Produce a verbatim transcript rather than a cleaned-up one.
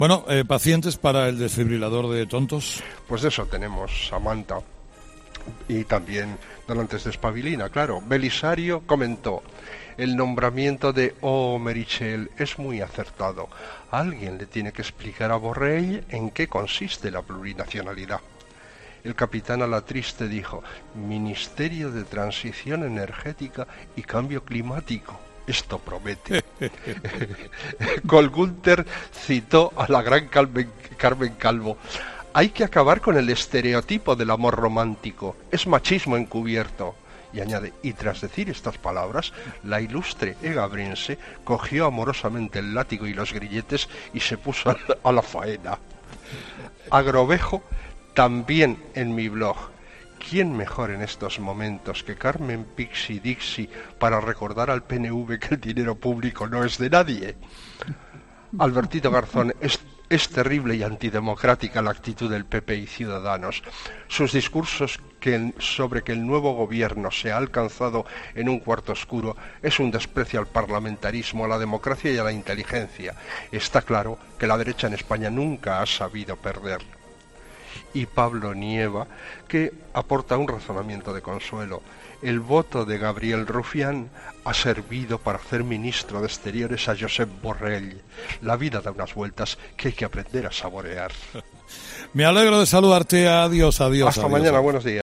Bueno, eh, pacientes para el desfibrilador de tontos. Pues de eso tenemos, Samantha. Y también donantes de espabilina, claro. Belisario comentó: el nombramiento de O. Merichel es muy acertado. Alguien le tiene que explicar a Borrell en qué consiste la plurinacionalidad. El capitán Alatriste dijo: Ministerio de Transición Energética y Cambio Climático. Esto promete. Colgunter citó a la gran Carmen, Carmen Calvo: hay que acabar con el estereotipo del amor romántico. Es machismo encubierto. Y añade: y tras decir estas palabras, la ilustre egabrense cogió amorosamente el látigo y los grilletes y se puso a la, a la faena. Agrovejo también en mi blog: ¿quién mejor en estos momentos que Carmen Pixie Dixie para recordar al P N V que el dinero público no es de nadie? Albertito Garzón: es, es terrible y antidemocrática la actitud del P P y Ciudadanos. Sus discursos que, sobre que el nuevo gobierno se ha alcanzado en un cuarto oscuro es un desprecio al parlamentarismo, a la democracia y a la inteligencia. Está claro que la derecha en España nunca ha sabido perder. Y Pablo Nieva, que aporta un razonamiento de consuelo: el voto de Gabriel Rufián ha servido para hacer ministro de Exteriores a Josep Borrell. La vida da unas vueltas que hay que aprender a saborear. Me alegro de saludarte. Adiós, adiós. Hasta adiós, mañana, adiós. buenos días.